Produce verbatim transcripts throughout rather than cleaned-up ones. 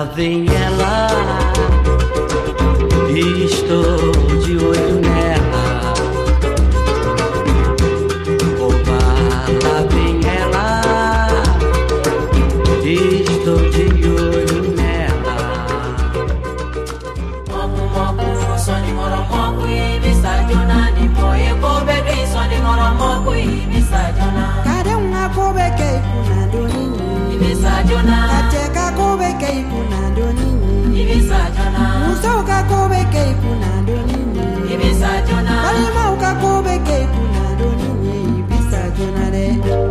lá vem ela, estou de olho nela. Oba, lá vem ela, estou de olho nela. Moku moku soni ngoro moku ibisa jona ni moye kobe be soni ngoro moku ibisa jona. Kade unga kobe ke kuna donini ibisa jona. Kate ka kobe ke kuna donini ibisa jona. Muso ka kobe ke kuna donini ibisa jona. Balima ka kobe ke kuna donini ibisa jona de.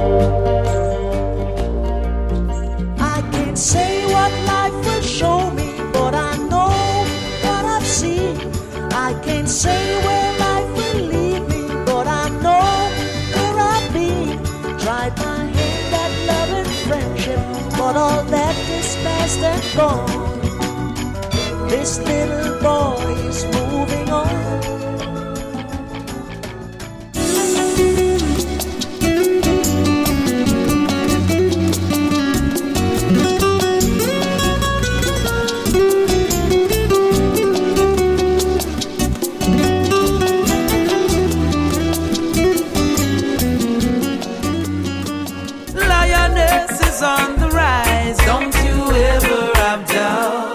I can't say what life will show me, but I know what I've seen. I can't say where life will lead me, but I know where I've been. Tried my hand at love and friendship, but all that is past and gone. This little boy is moving on. Lioness is on the rise, don't you ever have doubt.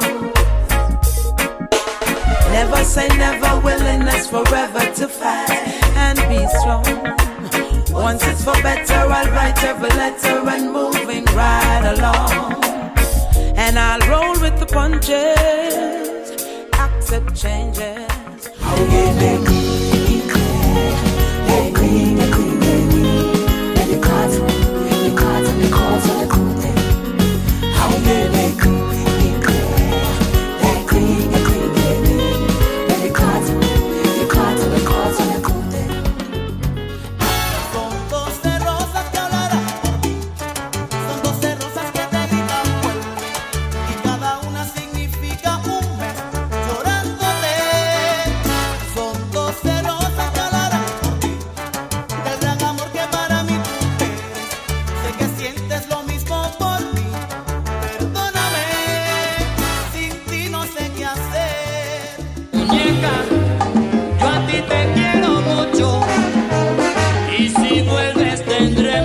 Never say never, willingness forever to fight and be strong. Once it's for better, I'll write every letter and moving right along. And I'll roll with the punches, accept changes. Oh yeah, they clean, clean, they clean, they clean, they clean. Let the cards, the cards and the calls and the cool thing. Oh yeah, they clean, clean, they clean, they clean, they clean. Let the cards, the cards and the calls and the cool thing. Son doce rosas que hablarán por mí, son doce rosas que te gritan fuerte, y cada una significa un mes llorándote. Son doce rosas que hablarán por ti, del gran amor que para mí tú eres. Sé que sientes lo mismo por mí, perdóname, sin ti no sé qué hacer. Muñeca, yo a ti te quiero mucho y si vuelves tendré